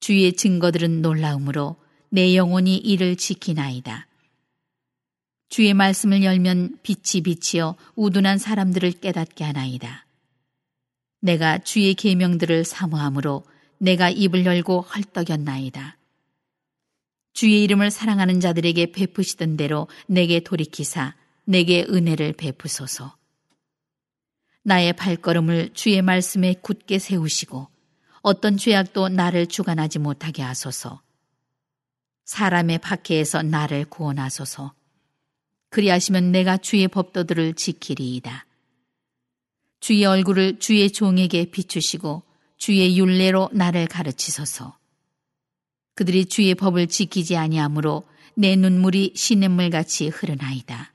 주의 증거들은 놀라움으로 내 영혼이 이를 지키나이다. 주의 말씀을 열면 빛이 비치어 우둔한 사람들을 깨닫게 하나이다. 내가 주의 계명들을 사모함으로 내가 입을 열고 헐떡였나이다. 주의 이름을 사랑하는 자들에게 베푸시던 대로 내게 돌이키사 내게 은혜를 베푸소서. 나의 발걸음을 주의 말씀에 굳게 세우시고 어떤 죄악도 나를 주관하지 못하게 하소서. 사람의 박해에서 나를 구원하소서. 그리하시면 내가 주의 법도들을 지키리이다. 주의 얼굴을 주의 종에게 비추시고 주의 율례로 나를 가르치소서. 그들이 주의 법을 지키지 아니하므로 내 눈물이 시냇물같이 흐르나이다.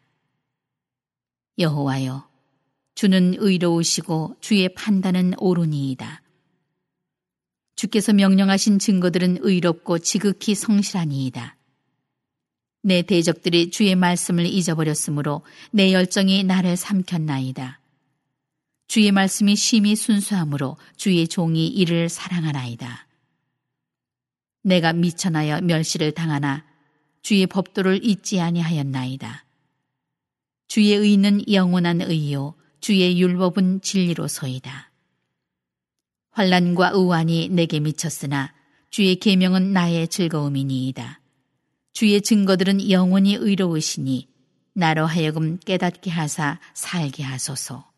여호와여, 주는 의로우시고 주의 판단은 옳으니이다. 주께서 명령하신 증거들은 의롭고 지극히 성실하니이다. 내 대적들이 주의 말씀을 잊어버렸으므로 내 열정이 나를 삼켰나이다. 주의 말씀이 심히 순수함으로 주의 종이 이를 사랑하나이다. 내가 미천하여 멸시를 당하나 주의 법도를 잊지 아니하였나이다. 주의 의는 영원한 의요 주의 율법은 진리로소이다. 환난과 의환이 내게 미쳤으나 주의 계명은 나의 즐거움이니이다. 주의 증거들은 영원히 의로우시니 나로 하여금 깨닫게 하사 살게 하소서.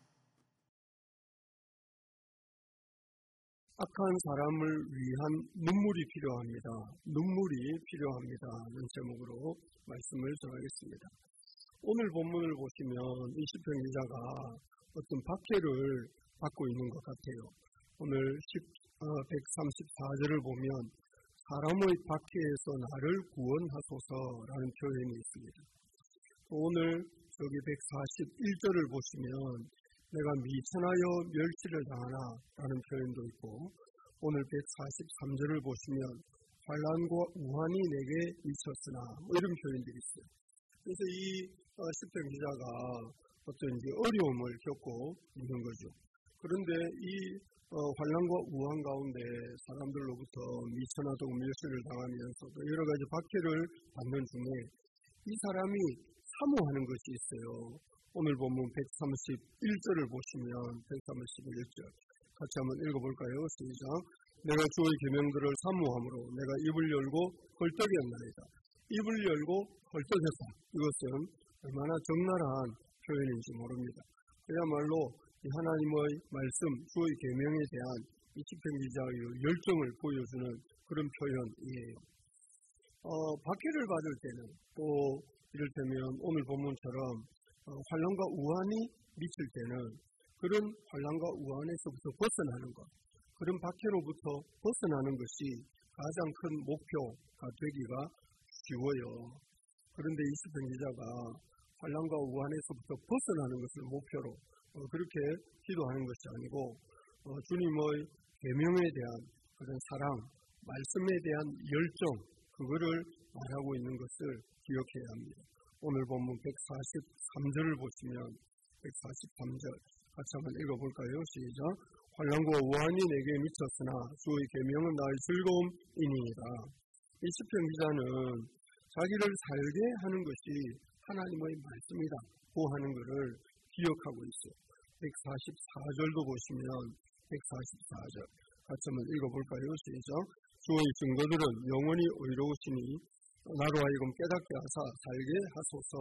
악한 사람을 위한 눈물이 필요합니다. 눈물이 필요합니다. 라는 제목으로 말씀을 전하겠습니다. 오늘 본문을 보시면 이 시편 기자가 어떤 박해를 받고 있는 것 같아요. 오늘 134절을 보면 사람의 박해에서 나를 구원하소서라는 표현이 있습니다. 오늘 여기 141절을 보시면 내가 미천하여 멸시를 당하나 라는 표현도 있고 오늘 143절을 보시면 환난과 우환이 내게 미쳤으나 이런 표현들이 있어요. 그래서 이 시편 기자가 어떤 어려움을 겪고 있는 거죠. 그런데 이 환난과 우환 가운데 사람들로부터 미천하다고 멸시를 당하면서도 여러 가지 박해를 받는 중에 이 사람이 사모하는 것이 있어요. 오늘 본문 131절을 보시면 131절 같이 한번 읽어볼까요? 시작. 내가 주의 계명들을 사모함으로 내가 입을 열고 헐떡였나이다. 입을 열고 헐떡였다. 이것은 얼마나 적나라한 표현인지 모릅니다. 그야말로 하나님의 말씀, 주의 계명에 대한 이 시편 기자의 열정을 보여주는 그런 표현이에요. 박해를 받을 때는 또 이를테면 오늘 본문처럼 환난과 우환이 미칠 때는 그런 환난과 우환에서부터 벗어나는 것, 그런 박해로부터 벗어나는 것이 가장 큰 목표가 되기가 쉬워요. 그런데 이 시편 기자가 환난과 우환에서부터 벗어나는 것을 목표로 그렇게 기도하는 것이 아니고 주님의 계명에 대한 그런 사랑, 말씀에 대한 열정, 그거를 말하고 있는 것을 기억해야 합니다. 오늘 본문 143절을 보시면 143절 같이 한번 읽어볼까요? 시작. 환난과 우환이 내게 미쳤으나 주의 계명은 나의 즐거움이니이다. 이 시편 기자는 자기를 살게 하는 것이 하나님의 말씀이다 고 하는 것을 기억하고 있어요. 144절도 보시면 144절 같이 한번 읽어볼까요? 시작. 주의 증거들은 영원히 의로우시니 나로 하여금 깨닫게 하사 살게 하소서.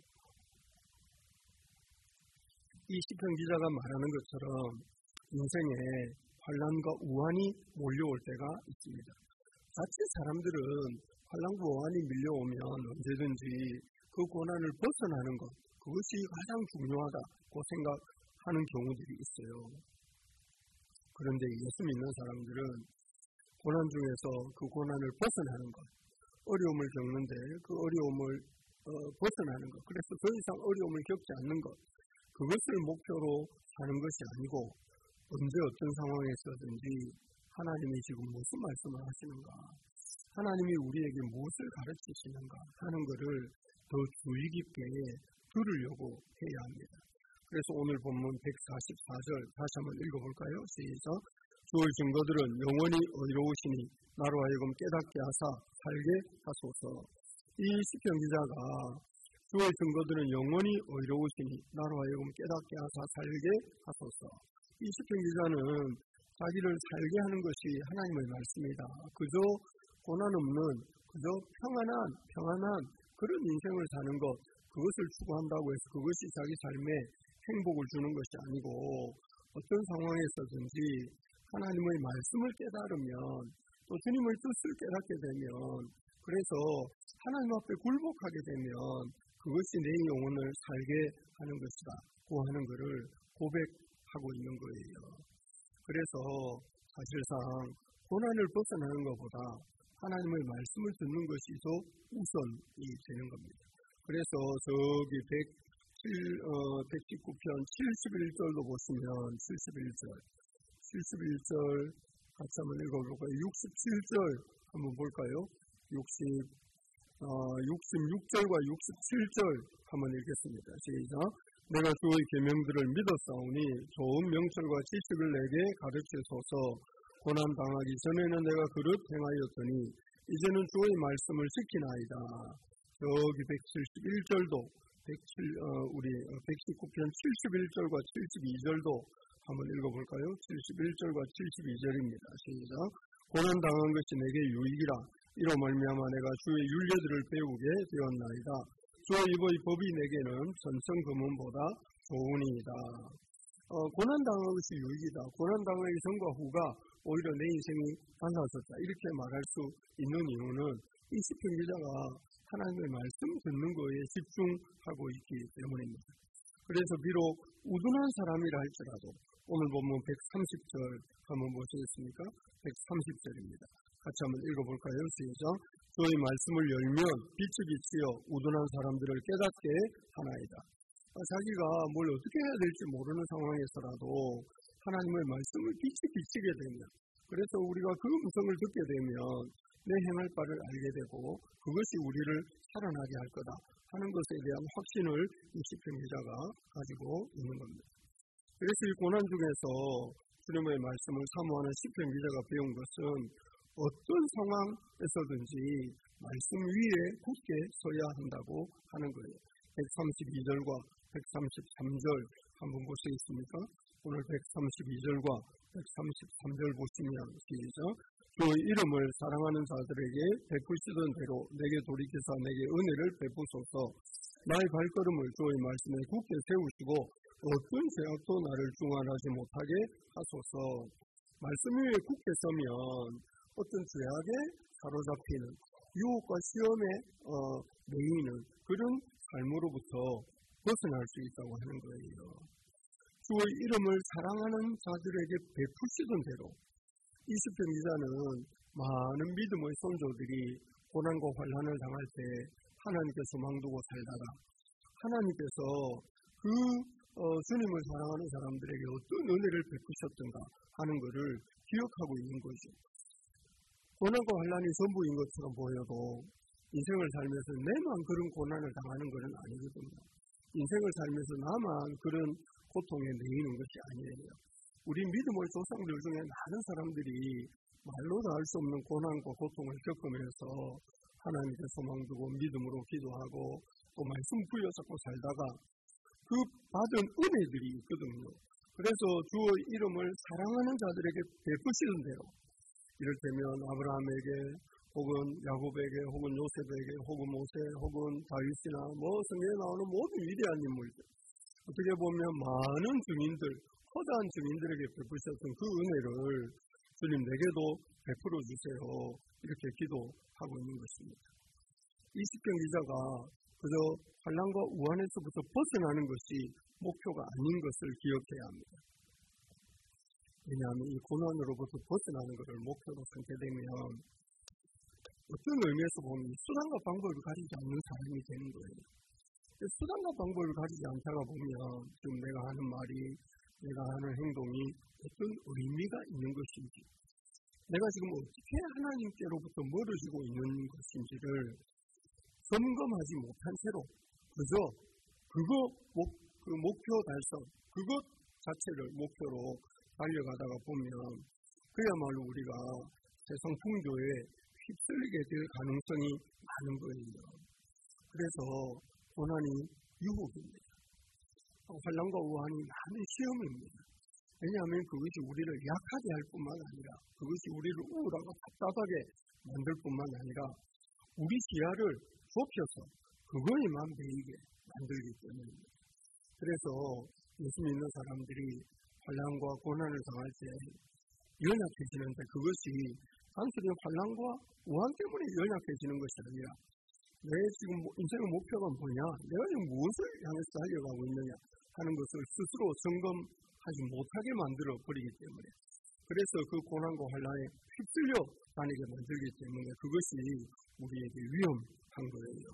이 시편 기자가 말하는 것처럼 인생에 환난과 우환이 몰려올 때가 있습니다. 자칫 사람들은 환난과 우환이 밀려오면 언제든지 그 고난을 벗어나는 것, 그것이 가장 중요하다고 생각하는 경우들이 있어요. 그런데 예수 믿는 사람들은 고난 중에서 그 고난을 벗어나는 것, 어려움을 겪는데 그 어려움을 벗어나는 것, 그래서 더 이상 어려움을 겪지 않는 것, 그것을 목표로 사는 것이 아니고 언제 어떤 상황에서든지 하나님이 지금 무슨 말씀을 하시는가, 하나님이 우리에게 무엇을 가르치시는가 하는 것을 더 주의 깊게 들으려고 해야 합니다. 그래서 오늘 본문 144절 다시 한번 읽어볼까요? 시작. 주의 증거들은 영원히 의로우시니 나로 하여금 깨닫게 하사 살게 하소서. 이 시편 기자가 주의 증거들은 영원히 의로우시니 나로 하여금 깨닫게 하사 살게 하소서. 이 시편 기자는 자기를 살게 하는 것이 하나님의 말씀이다. 그저 고난 없는, 그저 평안한 그런 인생을 사는 것, 그것을 추구한다고 해서 그것이 자기 삶에 행복을 주는 것이 아니고 어떤 상황에서든지 하나님의 말씀을 깨달으면 또 주님의 뜻을 깨닫게 되면 그래서 하나님 앞에 굴복하게 되면 그것이 내 영혼을 살게 하는 것이다 고 하는 것을 고백하고 있는 거예요. 그래서 사실상 고난을 벗어나는 것보다 하나님의 말씀을 듣는 것이 더 우선이 되는 겁니다. 그래서 저기 119편 71절도 보시면 71절 같이 한번 읽어볼까요? 67절 한번 볼까요? 66절과 67절 한번 읽겠습니다. 시작. 내가 주의 계명들을 믿었사오니 좋은 명철과 지식을 내게 가르치소서. 고난 당하기 전에는 내가 그릇 행하였더니 이제는 주의 말씀을 지키나이다. 여기 171절도 우리 119편 71절과 72절도 한번 읽어볼까요? 71절과 72절입니다. 시작. 고난 당한 것이 내게 유익이라. 이로 말미암아 내가 주의 율례들을 배우게 되었나이다. 주의 입의 법이 내게는 전성금은보다 좋으니이다. 고난 당한 것이 유익이다. 고난 당하기 전과 후가 오히려 내 인생이 달라졌다. 이렇게 말할 수 있는 이유는 이 시편 기자가 하나님의 말씀 듣는 거에 집중하고 있기 때문입니다. 그래서 비록 우둔한 사람이라 할지라도 오늘 보면 130절 한번 보시겠습니까? 130절입니다. 같이 한번 읽어볼까요? 시작. 주의 말씀을 열면 빛이 비치어 우둔한 사람들을 깨닫게 하나이다. 자기가 뭘 어떻게 해야 될지 모르는 상황에서라도 하나님의 말씀을 빛이 비치게 되면, 그래서 우리가 그 음성을 듣게 되면 내 행할 바를 알게 되고 그것이 우리를 살아나게 할 거다 하는 것에 대한 확신을 이 시편 기자가 가지고 있는 겁니다. 그래서 이 고난 중에서 주님의 말씀을 사모하는 시편 기자가 배운 것은 어떤 상황에서든지 말씀 위에 굳게 서야 한다고 하는 거예요. 132절과 133절 한번 보시겠습니까? 오늘 132절과 133절 보시면 시작. 주의 이름을 사랑하는 자들에게 베푸시던 대로 내게 돌이켜서 내게 은혜를 베푸소서. 나의 발걸음을 주의 말씀에 굳게 세우시고 어떤 죄악도 나를 중환하지 못하게 하소서. 말씀 위에 굳게 서면 어떤 죄악에 사로잡히는 유혹과 시험에 매이는 그런 삶으로부터 벗어날 수 있다고 하는 거예요. 주의 이름을 사랑하는 자들에게 베푸시던 대로 이 시편 기자는 많은 믿음의 성도들이 고난과 환난을 당할 때 하나님께 소망 두고 살다가 하나님께서 그 주님을 사랑하는 사람들에게 어떤 은혜를 베푸셨던가 하는 것을 기억하고 있는 거죠. 고난과 환난이 전부인 것처럼 보여도 인생을 살면서 내만 그런 고난을 당하는 것은 아니거든요. 인생을 살면서 나만 그런 고통에 내이는 것이 아니에요. 우리 믿음의 조상들 중에 많은 사람들이 말로도 할 수 없는 고난과 고통을 겪으면서 하나님께 소망 두고 믿음으로 기도하고 또 말씀 부여잡고 살다가 그 받은 은혜들이 있거든요. 그래서 주의 이름을 사랑하는 자들에게 베푸시는 대로 이를테면 아브라함에게 혹은 야곱에게 혹은 요셉에게 혹은 모세 혹은 다윗이나 성경에 나오는 모든 위대한 인물들 어떻게 보면 많은 증인들 허다한 증인들에게 베푸셨던 그 은혜를 주님 내게도 베풀어 주세요. 이렇게 기도하고 있는 것입니다. 이 시편 기자가 그저 환난과 우환에서부터 벗어나는 것이 목표가 아닌 것을 기억해야 합니다. 왜냐하면 이 고난으로부터 벗어나는 것을 목표로 삼게 되면 어떤 의미에서 보면 수단과 방법을 가지지 않는 사람이 되는 거예요. 수단과 방법을 가지지 않다가 보면 지금 내가 하는 말이 내가 하는 행동이 어떤 의미가 있는 것인지 내가 지금 어떻게 하나님께로부터 멀어지고 있는 것인지를 점검하지 못한 채로 그저 그 목표 달성 그것 자체를 목표로 달려가다가 보면 그야말로 우리가 세상 풍조에 휩쓸리게 될 가능성이 많은 거예요. 그래서 고난이 유혹입니다. 환난과 우환이 많은 시험입니다. 왜냐하면 그것이 우리를 약하게 할 뿐만 아니라 그것이 우리를 우울하고 답답하게 만들 뿐만 아니라 우리 시야를 좁혀서 그거에만 매이게 만들기 때문입니다. 그래서 예수 믿는 사람들이 환난과 고난을 당할 때 연약해지는데 그것이 단순히 환난과 우환 때문에 연약해지는 것이 아니라 내 지금 인생의 목표가 뭐냐, 내가 지금 무엇을 향해서 달려가고 있느냐 하는 것을 스스로 점검하지 못하게 만들어 버리기 때문에 그래서 그 고난과 환난에 휩쓸려 다니게 만들기 때문에 그것이 우리에게 위험한 거예요.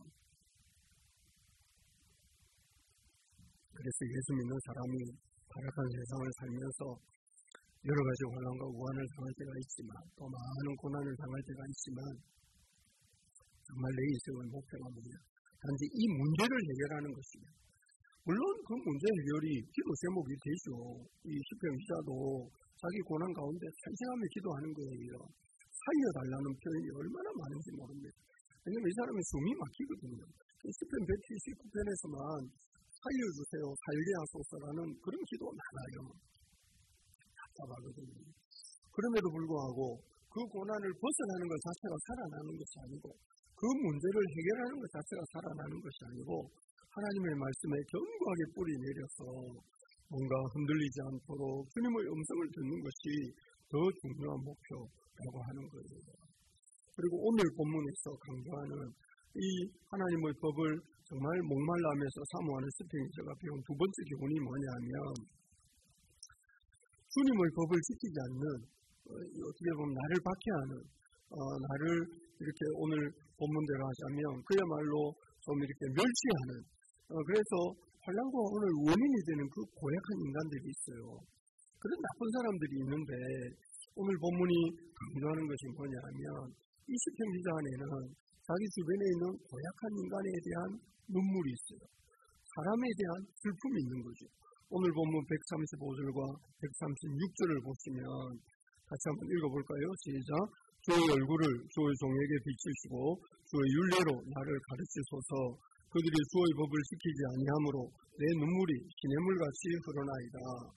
그래서 예수 믿는 사람이 타락한 세상을 살면서 여러 가지 환난과 우환을 당할 때가 있지만 또 많은 고난을 당할 때가 있지만 정말 내 인생의 목표가 뭐냐? 단지 이 문제를 해결하는 것이며 물론 그 문제 해결이 기도 제목이 되죠. 이 시편 기자도 자기 고난 가운데 탄식하며 기도하는 거예요. 살려달라는 표현이 얼마나 많은지 모릅니다. 왜냐하면 이 사람의 숨이 막히거든요. 시편 179편에서만 살려주세요, 살게 하소서라는 그런 기도가 많아요. 답답하거든요. 그럼에도 불구하고 그 고난을 벗어나는 것 자체가 살아나는 것이 아니고 그 문제를 해결하는 것 자체가 살아나는 것이 아니고 하나님의 말씀에 견고하게 뿌리 내려서 뭔가 흔들리지 않도록 주님의 음성을 듣는 것이 더 중요한 목표라고 하는 거예요. 그리고 오늘 본문에서 강조하는 이 하나님의 법을 정말 목말라하면서 사모하는 스페인저가 배운 두 번째 교훈이 뭐냐면 주님의 법을 지키지 않는 어떻게 보면 나를 박해하는 나를 이렇게 오늘 본문대로 하자면 그야말로 좀 이렇게 멸시하는 그래서 환난과 오늘 원인이 되는 그 고약한 인간들이 있어요. 그런 나쁜 사람들이 있는데 오늘 본문이 강조하는 것이 뭐냐면 이 시편 기자 안에는 자기 주변에 있는 고약한 인간에 대한 눈물이 있어요. 사람에 대한 슬픔이 있는 거죠. 오늘 본문 135절과 136절을 보시면 같이 한번 읽어볼까요? 시작. 주의 얼굴을 주의 종에게 비추시고 주의 율례로 나를 가르치소서. 그들이 주의 법을 지키지 아니하므로 내 눈물이 시냇물같이 흐르나이다.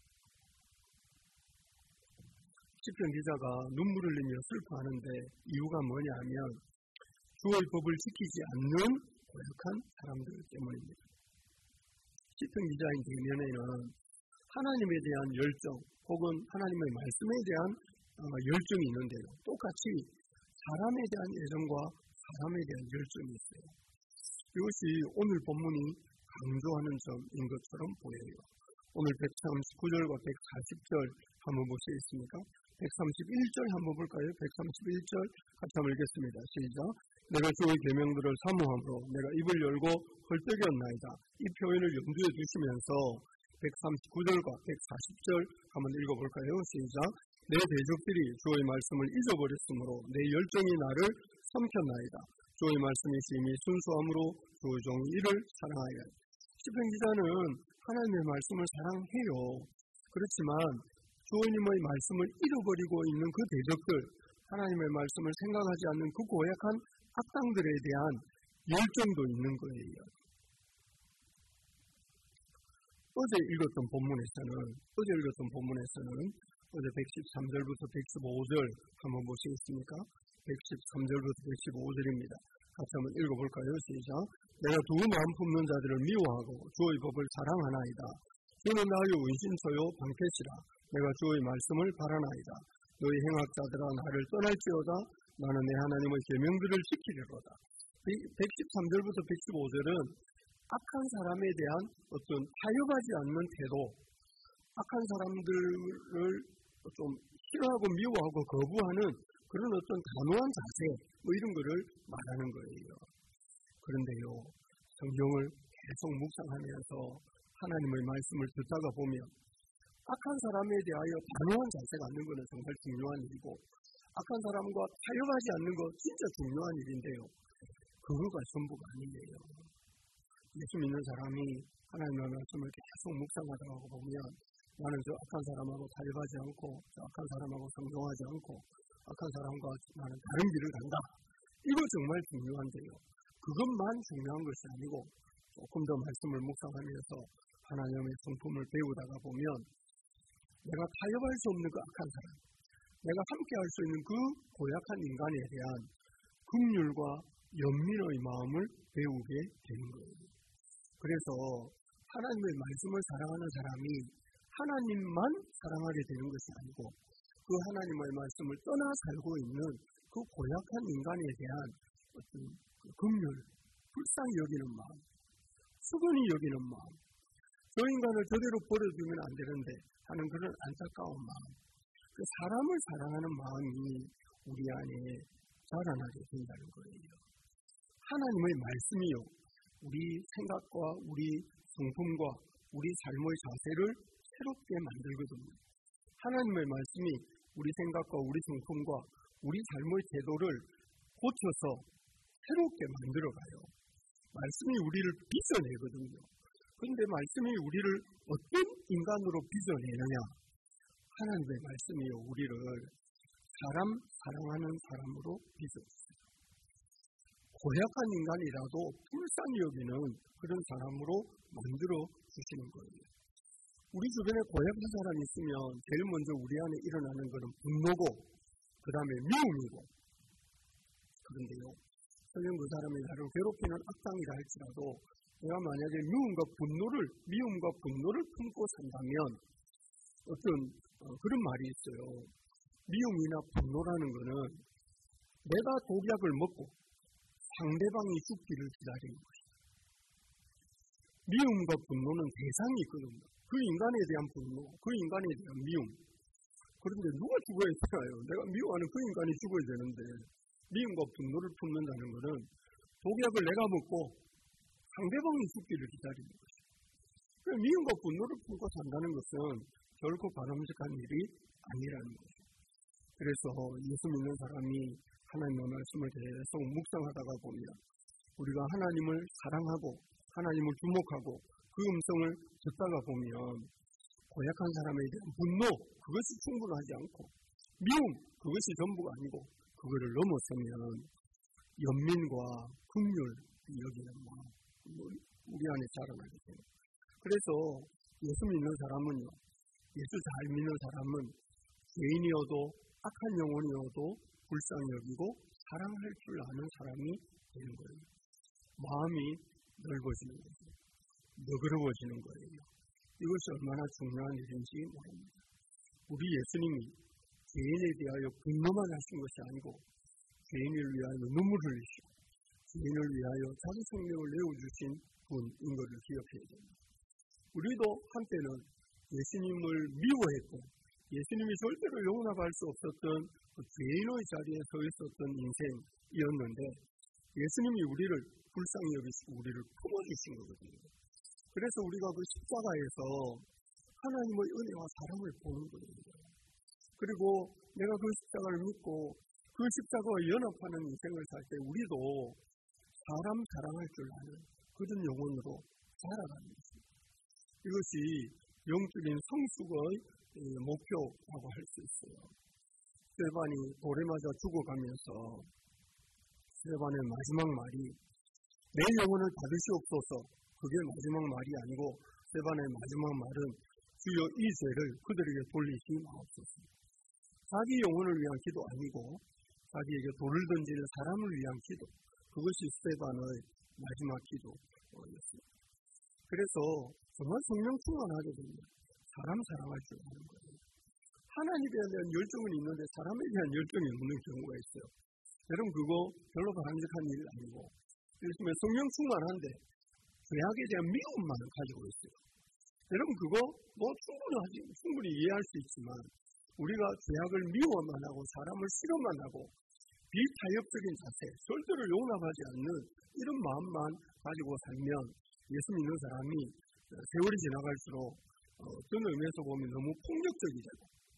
시편 기자가 눈물을 흘리며 슬퍼하는데 이유가 뭐냐면 주의 법을 지키지 않는 고약한 사람들 때문입니다. 시편 기자인 대면에는 하나님에 대한 열정 혹은 하나님의 말씀에 대한 열정이 있는데요. 똑같이 사람에 대한 애정과 사람에 대한 열정이 있어요. 이것이 오늘 본문이 강조하는 점인 것처럼 보여요. 오늘 139절과 140절 한번 보시겠습니까? 131절 한번 볼까요? 131절 같이 한번 읽겠습니다. 시작. 내가 주의 계명들을 사모함으로 내가 입을 열고 헐떡였나이다. 이 표현을 염두에 두시면서 139절과 140절 한번 읽어볼까요? 시작. 내 대적들이 주의 말씀을 잊어버렸으므로 내 열정이 나를 삼켰나이다. 주의 말씀이 심히 순수함으로 주의 종이 이를 사랑하여. 시편 기자는 하나님의 말씀을 사랑해요. 그렇지만 주님의 말씀을 잃어버리고 있는 그 대적들, 하나님의 말씀을 생각하지 않는 그 고약한 악당들에 대한 열정도 있는 거예요. 어제 읽었던 본문에서는 어제 113절부터 115절 한번 보시겠습니까? 113절부터 115절입니다. 같이 한번 읽어볼까요? 시작. 내가 두 마음 품는 자들을 미워하고 주의 법을 사랑하나이다. 주는 나의 원신처요 방패시라. 내가 주의 말씀을 바라나이다. 너희 행악자들아 나를 떠날지어다. 나는 내 하나님의 계명들을 지키리로다. 113절부터 115절은 악한 사람에 대한 어떤 타협하지 않는 태도, 악한 사람들을 좀 싫어하고 미워하고 거부하는 그런 어떤 단호한 자세, 이런 거를 말하는 거예요. 그런데요, 성경을 계속 묵상하면서 하나님의 말씀을 듣다가 보면 악한 사람에 대하여 단호한 자세가 갖는 것은 정말 중요한 일이고 악한 사람과 타협하지 않는 것 진짜 중요한 일인데요. 그거가 전부가 아니에요. 예수 믿는 사람이 하나님의 말씀을 계속 묵상하다가 보면 나는 저 악한 사람하고 타협하지 않고 저 악한 사람하고 상종하지 않고 악한 사람과 나는 다른 길을 간다. 이거 정말 중요한데요. 그것만 중요한 것이 아니고 조금 더 말씀을 묵상하면서 하나님의 성품을 배우다가 보면 내가 타협할 수 없는 그 악한 사람, 내가 함께할 수 있는 그 고약한 인간에 대한 긍휼과 연민의 마음을 배우게 되는 거예요. 그래서 하나님의 말씀을 사랑하는 사람이 하나님만 사랑하게 되는 것이 아니고 그 하나님의 말씀을 떠나 살고 있는 그 고약한 인간에 대한 어떤 긍휼, 불쌍히 여기는 마음, 수근히 여기는 마음, 저 인간을 저대로 버려두면 안 되는데 하는 그런 안타까운 마음, 그 사람을 사랑하는 마음이 우리 안에 자라나게 된다는 거예요. 하나님의 말씀이요, 우리 생각과 우리 성품과 우리 삶의 자세를 새롭게 만들거든요. 하나님의 말씀이 우리 생각과 우리 성품과 우리 삶의 태도를 고쳐서 새롭게 만들어가요. 말씀이 우리를 빚어내거든요. 그런데 말씀이 우리를 어떤 인간으로 빚어내느냐? 하나님의 말씀이요, 우리를 사람 사랑하는 사람으로 빚어주세요. 고약한 인간이라도 불쌍히 여기는 그런 사람으로 만들어 주시는 거예요. 우리 주변에 고약한 사람이 있으면 제일 먼저 우리 안에 일어나는 것은 분노고 그 다음에 미움이고, 그런데요, 설령 그 사람이 나를 괴롭히는 악당이라 할지라도 내가 만약에 미움과 분노를 품고 산다면 어떤 그런 말이 있어요. 미움이나 분노라는 것은 내가 독약을 먹고 상대방이 죽기를 기다리는 것이다. 미움과 분노는 대상이 있거든요. 그 인간에 대한 분노, 그 인간에 대한 미움. 그런데 누가 죽어야 되나요? 내가 미워하는 그 인간이 죽어야 되는데 미움과 분노를 품는다는 것은 독약을 내가 먹고 상대방이 죽기를 기다리는 것이다. 미움과 분노를 품고 산다는 것은 결코 바람직한 일이 아니라는 거죠. 그래서 예수 믿는 사람이 하나님의 말씀을 계속 묵상하다가 보면 우리가 하나님을 사랑하고 하나님을 주목하고 그 음성을 듣다가 보면 고약한 사람에 대한 분노, 그것이 충분하지 않고 미움, 그것이 전부가 아니고 그거를 넘어서면 연민과 긍휼 여기는 마음, 우리 안에 자라나게 돼요. 그래서 예수 믿는 사람은요, 예수 잘 믿는 사람은 죄인이어도 악한 영혼이어도 불쌍히 여기고 사랑할 줄 아는 사람이 되는 거예요. 마음이 넓어지는 거죠. 너그러워지는 거예요. 이것이 얼마나 중요한 일인지 모릅니다. 우리 예수님이 죄인에 대하여 분노만 하신 것이 아니고 죄인을 위하여 눈물을 흘리시고 죄인을 위하여 자기 생명을 내어주신 분인 것을 기억해야 됩니다. 우리도 한때는 예수님을 미워했고 예수님이 절대로 용납할 수 없었던 그 죄인의 자리에 서 있었던 인생이었는데 예수님이 우리를 불쌍히 여기시고 우리를 품어주신 거거든요. 그래서 우리가 그 십자가에서 하나님의 은혜와 사랑을 보는 거예요. 그리고 내가 그 십자가를 믿고 그 십자가와 연합하는 인생을 살 때 우리도 사람 사랑할 줄 아는 그런 영혼으로 자라가는 것입니다. 이것이 영적인 성숙의 목표라고 할 수 있어요. 스데반이 돌에 맞아 죽어가면서 스데반의 마지막 말이 내 영혼을 받으시옵소서, 그게 마지막 말이 아니고 스데반의 마지막 말은 주여 이 죄를 그들에게 돌리시 마옵소서. 자기 영혼을 위한 기도 아니고 자기에게 돌을 던지는 사람을 위한 기도, 그것이 스데반의 마지막 기도였습니다. 그래서 정말 성령 충만하게 됩니다. 사람 사랑할 줄 아는 거예요. 하나님에 대한 열정은 있는데 사람에 대한 열정이 없는 경우가 있어요. 여러분 그거 별로 바람직한 일 아니고 예수님의 성령 충만한데 죄악에 대한 미움만 가지고 있어요. 여러분 그거 충분히 이해할 수 있지만 우리가 죄악을 미워만 하고 사람을 싫어만 하고 비타협적인 자세, 절대로 용납하지 않는 이런 마음만 가지고 살면 예수 믿는 사람이 세월이 지나갈수록 어떤 의미에서 보면 너무 폭력적이잖아요.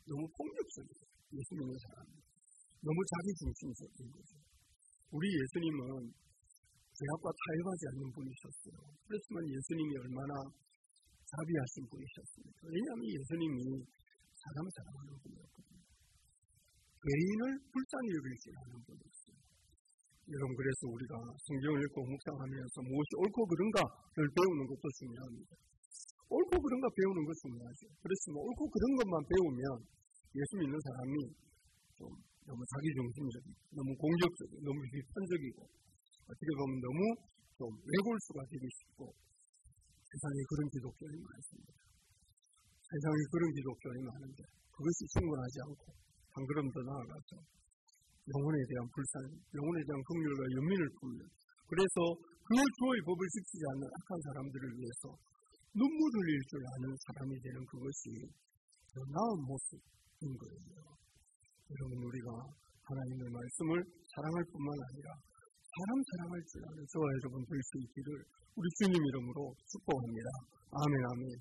예수 믿는 사람이 너무 자기중심적인 거죠. 우리 예수님은 죄악과 타협하지 않는 분이셨어요. 그렇지만 예수님이 얼마나 자비하신 분이셨습니다. 왜냐하면 예수님이 사람을 사랑하는 분이었거든요. 죄인을 불쌍히 여길 줄 아는 분이었어요. 여러분, 그래서 우리가 성경을 읽고 묵상하면서 무엇이 옳고 그른가를 배우는 것도 중요합니다. 옳고 그른가 배우는 것 중요하죠. 그렇지만 옳고 그른 것만 배우면 예수 믿는 사람이 좀 너무 자기중심적이고 너무 공격적이고 너무 비판적이고 어떻게 보면 너무 좀 외골수가 되기 쉽고 세상에 그런 기독교인이 많습니다. 세상에 그런 기독교인이 많은데 그것이 충분하지 않고 한 걸음 더 나아가서 영혼에 대한 불쌍, 영혼에 대한 긍휼과 연민을 품는, 그래서 그 주의 법을 지키지 않는 악한 사람들을 위해서 눈물 흘릴 줄 아는 사람이 되는 그것이 더 나은 모습인 거예요. 여러분, 우리가 하나님의 말씀을 사랑할 뿐만 아니라 사람 사랑할 줄 아는 저와 여러분 될 수 있기를 우리 주님 이름으로 축복합니다. 아멘, 아멘.